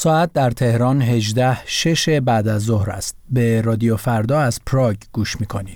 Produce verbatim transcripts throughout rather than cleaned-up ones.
ساعت در تهران هجده شش بعد از ظهر است. به رادیو فردا از پراگ گوش می‌کنید.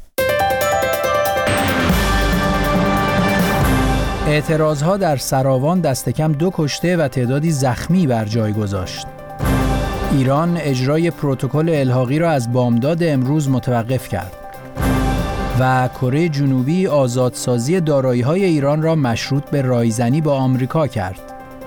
اعتراضها در سراوان دست کم دو کشته و تعدادی زخمی بر جای گذاشت. ایران اجرای پروتکل الحاقی را از بامداد امروز متوقف کرد. و کره جنوبی آزادسازی دارایی‌های ایران را مشروط به رایزنی با آمریکا کرد.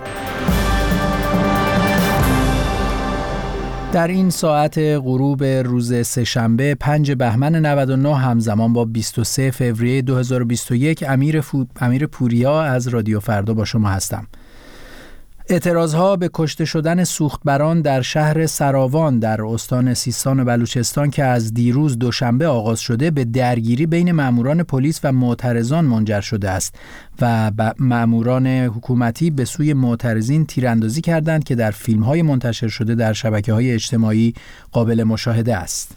در این ساعت غروب روز سه‌شنبه پنج بهمن نود و نه همزمان با بیست و سوم فوریه دو هزار و بیست و یک امیر, فو... امیر پوریا از رادیو فردا با شما هستم. اعتراضها به کشته شدن سوختبران در شهر سراوان در استان سیستان و بلوچستان که از دیروز دوشنبه آغاز شده به درگیری بین ماموران پلیس و معترضان منجر شده است و ماموران حکومتی به سوی معترضین تیراندازی کردند که در فیلم‌های منتشر شده در شبکه‌های اجتماعی قابل مشاهده است.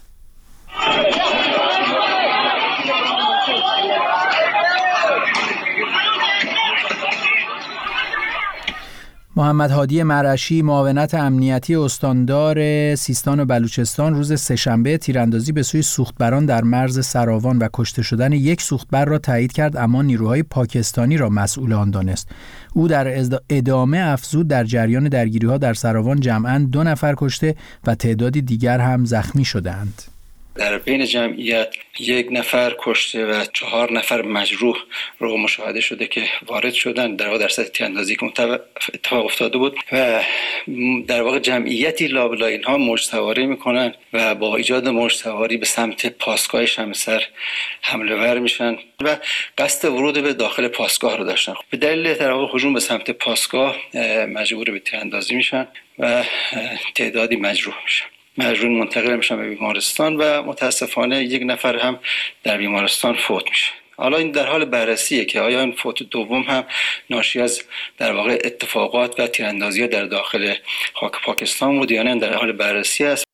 محمد هادی مرعشی معاونت امنیتی استاندار سیستان و بلوچستان روز سه‌شنبه تیراندازی به سوی سوختبران در مرز سراوان و کشته شدن یک سوختبر را تایید کرد، اما نیروهای پاکستانی را مسئول آن دانست. او در ادامه افزود در جریان درگیری‌ها در سراوان جمعاً دو نفر کشته و تعدادی دیگر هم زخمی شدند. در بین جمعیت یک نفر کشته و چهار نفر مجروح رو مشاهده شده که وارد شدن در واقع در سطح تیراندازی که اتفاق افتاده بود و در واقع جمعیتی لابلای اینها موج سواری میکنن و با ایجاد موج سواری به سمت پاسگاه شمسر حمله ور میشن و قصد ورود به داخل پاسگاه رو داشتن. به دلیل در واقع هجوم به سمت پاسگاه مجبور به تیراندازی میشن و تعدادی مجروح میشن. مجروحین منتقل میشن به بیمارستان و متاسفانه یک نفر هم در بیمارستان فوت میشه. حالا این در حال بررسیه که آیا این فوت دوم هم ناشی از در واقع اتفاقات و تیراندازی‌ها در داخل خاک پاکستان بود یا نه، در حال بررسی است.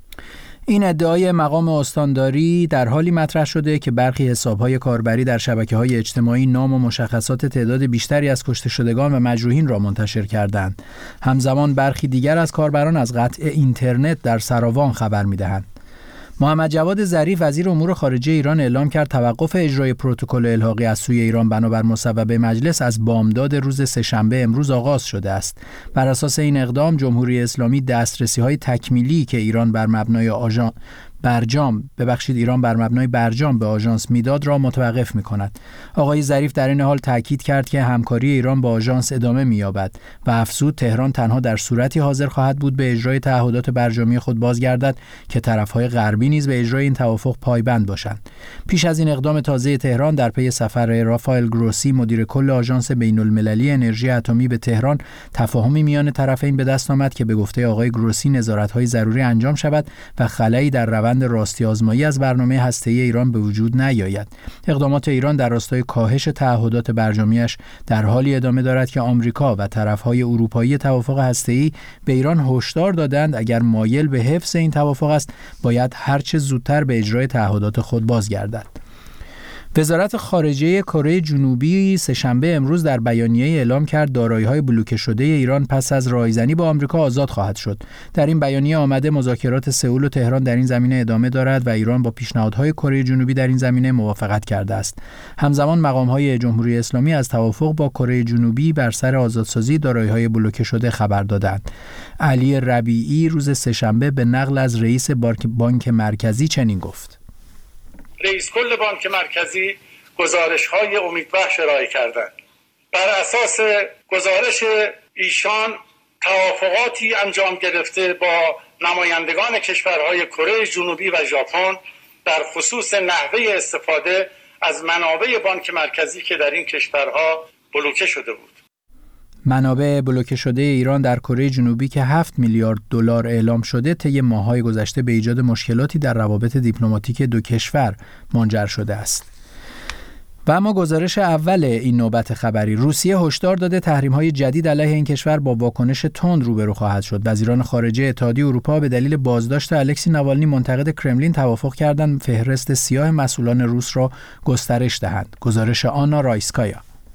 این ادعای مقام استانداری در حالی مطرح شده که برخی حساب‌های کاربری در شبکه‌های اجتماعی نام و مشخصات تعداد بیشتری از کشته شدگان و مجروحین را منتشر کردند. همزمان برخی دیگر از کاربران از قطع اینترنت در سراوان خبر می‌دهند. محمد جواد ظریف وزیر امور خارجه ایران اعلام کرد توقف اجرای پروتکل الحاقی از سوی ایران بنابر مصوبه مجلس از بامداد روز سه‌شنبه امروز آغاز شده است. بر اساس این اقدام جمهوری اسلامی دسترسی‌های تکمیلی که ایران بر مبنای آژان برجام ببخشید ایران بر مبنای برجام به آژانس میداد را متوقف می‌کند. آقای ظریف در این حال تاکید کرد که همکاری ایران با آژانس ادامه می‌یابد و افزود تهران تنها در صورتی حاضر خواهد بود به اجرای تعهدات برجامی خود بازگردد که طرف‌های غربی نیز به اجرای این توافق پایبند باشند. پیش از این اقدام تازه تهران در پی سفر رافائل گروسی مدیر کل آژانس بین‌المللی انرژی اتمی به تهران، تفاهمی میان طرفین به دست آمد که به گفته آقای گروسی نظارت‌های ضروری انجام شود و خلایی در روند راستی آزمایی از برنامه هسته‌ای ایران به وجود نیاید. اقدامات ایران در راستای کاهش تعهدات برجامیش در حالی ادامه دارد که آمریکا و طرف‌های اروپایی توافق هسته‌ای به ایران هشدار دادند اگر مایل به حفظ این توافق است باید هرچه زودتر به اجرای تعهدات خود بازگردد. وزارت خارجه کره جنوبی سه‌شنبه امروز در بیانیه اعلام کرد دارایی‌های بلوکه شده ایران پس از رایزنی با آمریکا آزاد خواهد شد. در این بیانیه آمده مذاکرات سئول و تهران در این زمینه ادامه دارد و ایران با پیشنهادهای کره جنوبی در این زمینه موافقت کرده است. همزمان مقام‌های جمهوری اسلامی از توافق با کره جنوبی بر سر آزادسازی دارایی‌های بلوکه شده خبر دادند. علی ربیعی روز سه‌شنبه به نقل از رئیس بانک مرکزی چنین گفت: رئیس کل بانک مرکزی گزارش‌های امیدبخش ارائه کردند. بر اساس گزارش ایشان توافقاتی انجام گرفته با نمایندگان کشورهای کره جنوبی و ژاپن در خصوص نحوه استفاده از منابع بانک مرکزی که در این کشورها بلوکه شده بود. منابع بلوکه شده ایران در کره جنوبی که هفت میلیارد دلار اعلام شده طی ماه‌های گذشته به ایجاد مشکلاتی در روابط دیپلماتیک دو کشور منجر شده است. و اما گزارش اول این نوبت خبری: روسیه هشدار داده تحریم‌های جدید علیه این کشور با واکنش تند روبرو خواهد شد. وزیران خارجه اتحادیه اروپا به دلیل بازداشت الکسی ناوالنی منتقد کرملین توافق کردند فهرست سیاه مسئولان روس را گسترش دهند. گزارش آنا رایسکایا.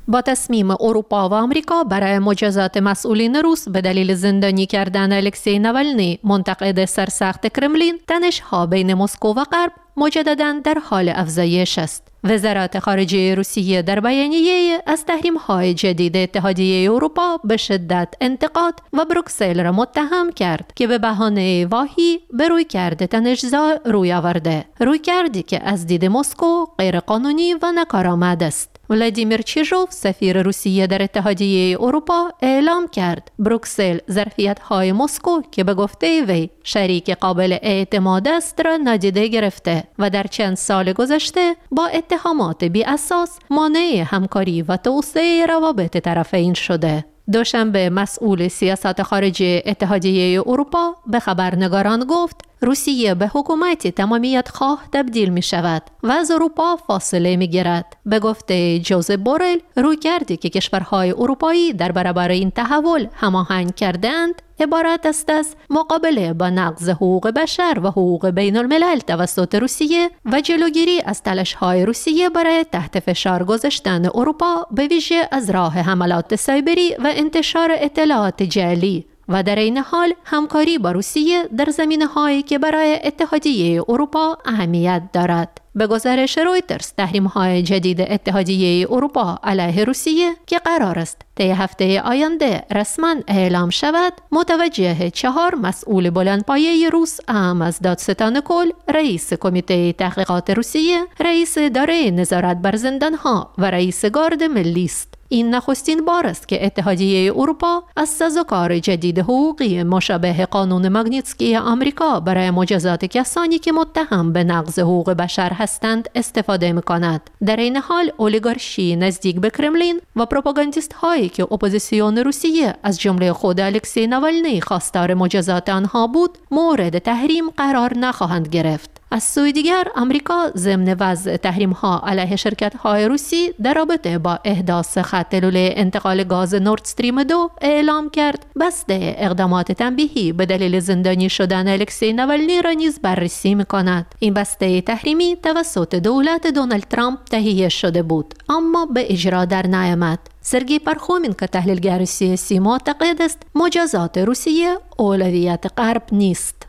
با تصمیم اروپا و آمریکا برای مجازات مسئولین روس به دلیل زندانی کردن الکسی ناولنی منتقد سرسخت کرملین، تنش‌ها بین مسکو و غرب مجدداً در حال افزایش است. وزارت خارجه روسیه در بیانیه از تحریم‌های جدید اتحادیه اروپا به شدت انتقاد و بروکسل را متهم کرد که به بهانه واهی به رویکرد تنش‌زا روی آورده، رویکردی که از دید مسکو غیرقانونی و ناکارآمد است. ولادیمیر چیژوف سفیر روسیه در اتحادیه اروپا اعلام کرد بروکسل ظرفیت‌های مسکو که به گفته وی شریک قابل اعتماد است را نادیده گرفته و در چند سال گذشته با اتهامات بی اساس مانع همکاری و توسعه روابط طرفین شده. دوشنبه مسئول سیاست خارجی اتحادیه اروپا به خبرنگاران گفت روسیه به حکومتی تمامیت خواه تبدیل می شود و از اروپا فاصله می گیرد. به گفته جوزپ بورل، رویکردی که کشورهای اروپایی در برابر این تحول هماهنگ کردند عبارت است از مقابله با نقض حقوق بشر و حقوق بین الملل توسط روسیه و جلوگیری از تلاش‌های روسیه برای تحت فشار گذاشتن اروپا به ویژه از راه حملات سایبری و انتشار اطلاعات جعلی و در این حال همکاری با روسیه در زمینه‌هایی که برای اتحادیه اروپا اهمیت دارد. به گزارش رویترز، تحریم‌های جدید اتحادیه اروپا علیه روسیه که قرار است طی هفته آینده رسما اعلام شود، متوجه چهار مسئول بلندپایه روس اهم از دادستان کل، رئیس کمیته تحقیقات روسیه، رئیس اداره نظارت بر زندان‌ها و رئیس گارد ملی است. این نخستین بار است که اتحادیه اروپا از سازوکار جدید حقوقی مشابه قانون ماگنیتسکی آمریکا برای مجازات کسانی که متهم به نقض حقوق بشر هستند استفاده می‌کند. در این حال اولیگارشی نزدیک به کرملین و پروپاگاندیست هایی که اپوزیسیون روسیه از جمله خود الکسی ناولنی خواستار مجازات آنها بود، مورد تحریم قرار نخواهند گرفت. از سوی دیگر آمریکا ضمن وضع تحریم‌ها علیه شرکت‌های روسی در رابطه با احداث خط لوله انتقال گاز نورد استریم دو اعلام کرد بسته اقدامات تنبیهی به دلیل زندانی شدن الکسی ناولنی را نیز بررسی می‌کند. این بسته تحریمی توسط دولت دونالد ترامپ تهیه شده بود اما به اجرا در نیامد. سرگی پرخومین که تحلیلگر سیاسی معتقد است مجازات روسیه اولویت غرب نیست.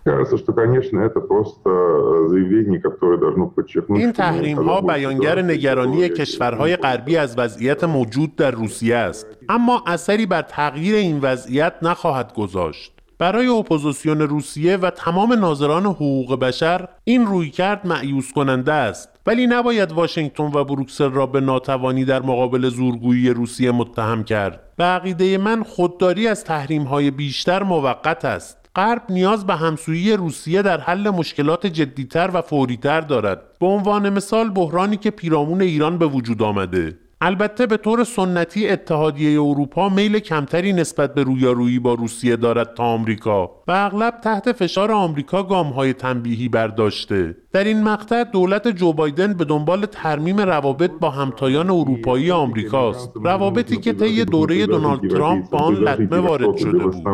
این تحریم‌ها بیانگر نگرانی کشورهای غربی از وضعیت موجود در روسیه است، اما اثری بر تغییر این وضعیت نخواهد گذاشت. برای اپوزیسیون روسیه و تمام ناظران حقوق بشر این رویکرد مأیوس کننده است، ولی نباید واشنگتن و بروکسل را به ناتوانی در مقابل زورگویی روسیه متهم کرد. به عقیده من خودداری از تحریم‌های بیشتر موقت است. غرب نیاز به همسویی روسیه در حل مشکلات جدی‌تر و فوری‌تر دارد. به عنوان مثال بحرانی که پیرامون ایران به وجود آمده. البته به طور سنتی اتحادیه اروپا میل کمتری نسبت به رویارویی با روسیه دارد تا آمریکا و اغلب تحت فشار آمریکا گام‌های تنبیهی برداشته. در این مقطع دولت جو بایدن به دنبال ترمیم روابط با همتایان اروپایی آمریکاست، روابطی که طی دوره دونالد ترامپ با آن لطمه وارد شده بود.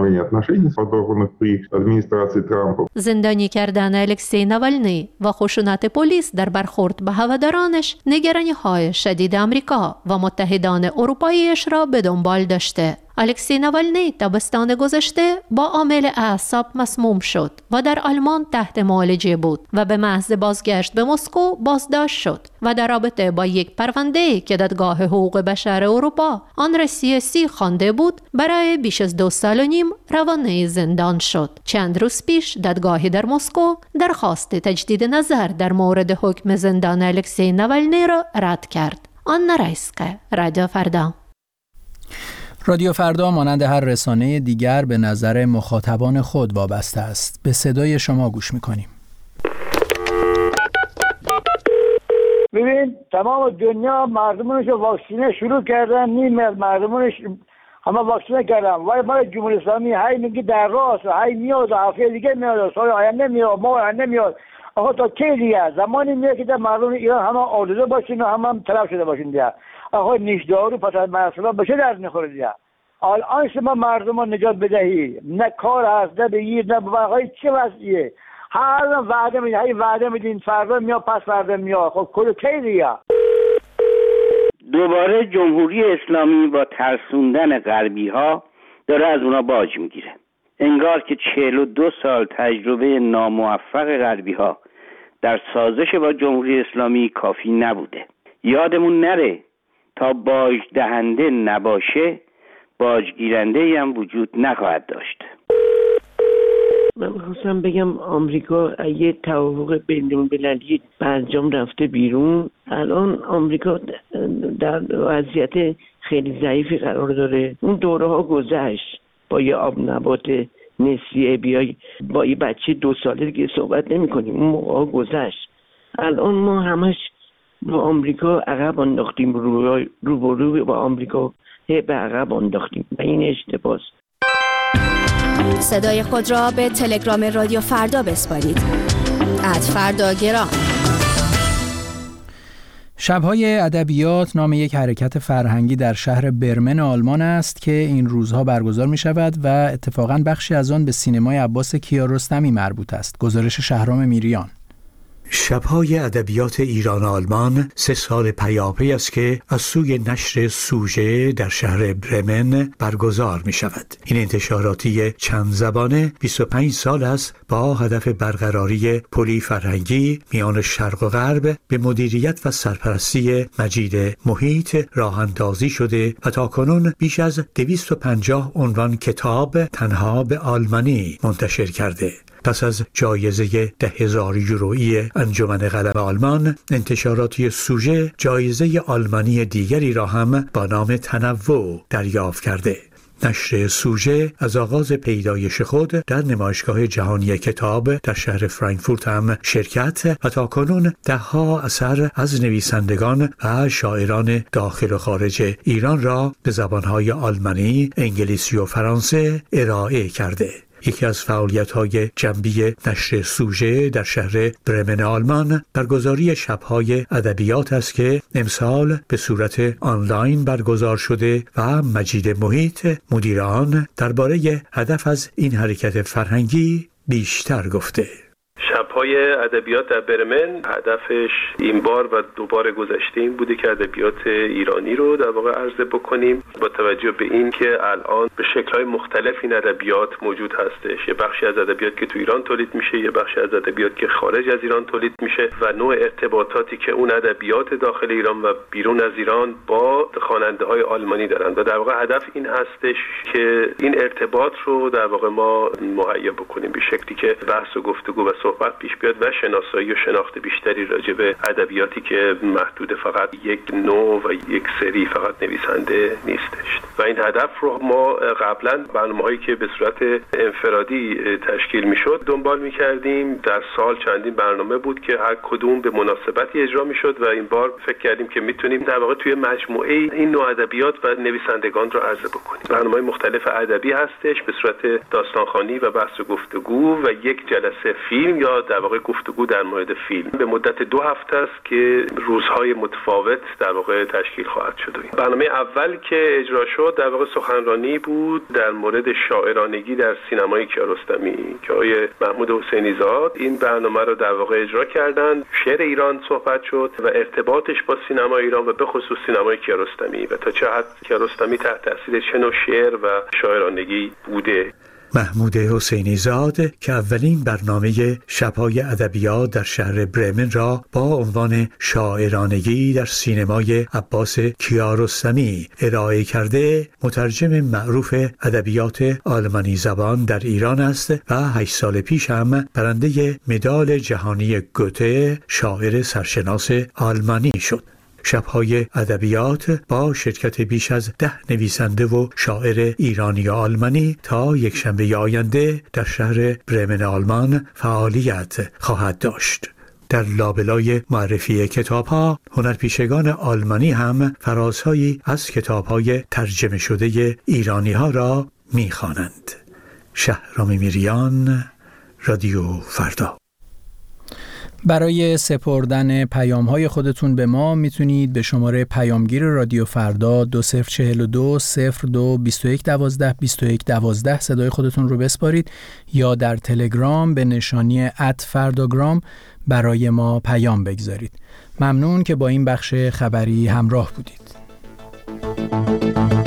زندانی کردن الکسی ناولنی و خشونت پلیس در برخورد به هوادارانش نگرانی‌های شدید آمریکا و متحدان اروپاییش را به دنبال داشته. الکسی ناولنی تابستان گذشته با عامل اعصاب مسموم شد و در آلمان تحت معالجه بود و به محض بازگشت به مسکو بازداشت شد و در رابطه با یک پرونده که دادگاه حقوق بشر اروپا آن را سیاسی خوانده بود برای بیش از دو سال و نیم روانه زندان شد. چند روز پیش دادگاهی در مسکو درخواست تجدید نظر در مورد حکم زندان الکسی ناولنی را رد کرد. آن رایسکه، رادیو فردا. رادیو فردا مانند هر رسانه دیگر به نظر مخاطبان خود وابسته است. به صدای شما گوش می‌کنیم. ببین تمام دنیا مردمانش رو واکسینه شروع کردن، نیم مردمانش همه واکسینه کردن. ولی ما جمهوری اسلامی هی میگه در راست، هی میاد هفته دیگه میاد، سال آینده میاد، ما آینده میاد. آخه تا کی دیگه؟ زمانی میاد که مردم ایران همه آلوده باشین و همه هم تلف شده باشین دیگه. آخه نیشدارو پس از مرسلا به چه درد میخوره دیگه؟ الان شما مردم رو نجات بدهی، نه کار هست، نه بگیر، نه بقای چه وضعیه؟ هر وعده میدین، هی وعده میدین، فردا میاد، پس فردا میاد. خب کل کی دیگه؟ دوباره جمهوری اسلامی با ترسوندن غربی ها داره از اونا باج میگیره. انگار که چهل و دو سال تجربه ناموفق غربی ها در سازش با جمهوری اسلامی کافی نبوده. یادمون نره تا باج دهنده نباشه باج گیرنده هم وجود نخواهد داشت. من خواستم بگم آمریکا اگه توافق بین‌المللی برجام رفته بیرون، الان آمریکا در وضعیت خیلی ضعیفی قرار داره. اون دوره ها گذشت. با یه آب نبات نسیه بیای با یه بچه دو ساله که صحبت نمی کنیم، اون موقع ها گذشت. الان ما همش با آمریکا عقب انداختیم، رو رو رو با آمریکا به عقب انداختیم و این اشتباهه. صدای خود را به تلگرام رادیو فردا بسپارید. ات فردا گرام. شب‌های ادبیات نام یک حرکت فرهنگی در شهر برمن آلمان است که این روزها برگزار می‌شود و اتفاقاً بخشی از آن به سینمای عباس کیارستمی مربوط است. گزارش شهرام میریان. شب‌های ادبیات ایران آلمان سه سال پیاپی است که از سوی نشر سوژه در شهر برمن برگزار می شود. این انتشاراتی چند زبانه بیست و پنج سال است با هدف برقراری پلی فرهنگی میان شرق و غرب به مدیریت و سرپرستی مجید محیط راه اندازی شده و تاکنون بیش از دویست و پنجاه عنوان کتاب تنها به آلمانی منتشر کرده. پس از جایزه ده هزار یورویی انجمن قلم آلمان، انتشاراتی سوژه جایزه آلمانی دیگری را هم با نام تنوع دریافت کرده. نشر سوژه از آغاز پیدایش خود در نمایشگاه جهانی کتاب در شهر فرانکفورت هم شرکت و تاکنون ده‌ها اثر از نویسندگان و شاعران داخل و خارج ایران را به زبانهای آلمانی، انگلیسی و فرانسه ارائه کرده. یکی از فعالیت‌های جنبی نشر سوژه در شهر برمن آلمان برگزاری شب‌های ادبیات است که امسال به صورت آنلاین برگزار شده و مجید محیط مدیر آن درباره هدف از این حرکت فرهنگی بیشتر گفته. شب‌های ادبیات در برمن هدفش این بار و دوباره گذشته این بوده که ادبیات ایرانی رو در واقع عرضه بکنیم با توجه به این که الان به شکل‌های مختلف این ادبیات موجود هستش. یه بخشی از ادبیات که تو ایران تولید میشه، یه بخشی از ادبیات که خارج از ایران تولید میشه و نوع ارتباطاتی که اون ادبیات داخل ایران و بیرون از ایران با خواننده‌های آلمانی دارن و در واقع هدف این هستش که این ارتباط رو در واقع ما مهیا بکنیم به شکلی که بحث و گفتگو و صحبت پیش بیاد و شناسایی و شناخت بیشتری راجع به ادبیاتی که محدود فقط یک نوع و یک سری فقط نویسنده نیستش. و این هدف رو ما قبلا برنامه‌هایی که به صورت انفرادی تشکیل میشد دنبال می‌کردیم. در سال چندین برنامه بود که هر کدوم به مناسبتی اجرا میشد و این بار فکر کردیم که میتونیم در واقع توی مجموعه این نوع ادبیات و نویسندگان رو عرضه بکنیم. برنامه‌های مختلف ادبی هستش به صورت داستانخوانی و بحث و گفتگو و یک جلسه فیلم یا در واقع گفتگو در مورد فیلم به مدت دو هفته است که روزهای متفاوت در واقع تشکیل خواهد شد. برنامه اول که اجرا شد در واقع سخنرانی بود در مورد شاعرانگی در سینمای کیارستمی که آقای محمود حسینی زاد این برنامه رو در واقع اجرا کردن. شعر ایران صحبت شد و ارتباطش با سینمای ایران و به خصوص سینمای کیارستمی و تا چه حد کیارستمی تحت تاثیر چه نوع شعر و شاعرانگی بوده. محمود حسینی زاد که اولین برنامه شب‌های ادبیات در شهر برمن را با عنوان شاعرانگی در سینمای عباس کیارستمی ارائه کرده، مترجم معروف ادبیات آلمانی زبان در ایران است و هشت سال پیش هم برنده مدال جهانی گوته شاعر سرشناس آلمانی شد. شب‌های ادبیات با شرکت بیش از ده نویسنده و شاعر ایرانی و آلمانی تا یک شنبه آینده در شهر برمن آلمان فعالیت خواهد داشت. در لابلای معرفی کتاب‌ها، هنرپیشگان آلمانی هم فرازهایی از کتاب‌های ترجمه شده ایرانی‌ها را می‌خوانند. شهرام میریان، رادیو فردا. برای سپردن پیام‌های خودتون به ما میتونید به شماره پیامگیر رادیو فردا دو صفر چهل و دو صفر دو بیست و یک دوازده بیست و یک دوازده صدای خودتون رو بسپارید یا در تلگرام به نشانی ات فرداگرام برای ما پیام بگذارید. ممنون که با این بخش خبری همراه بودید. شنوید.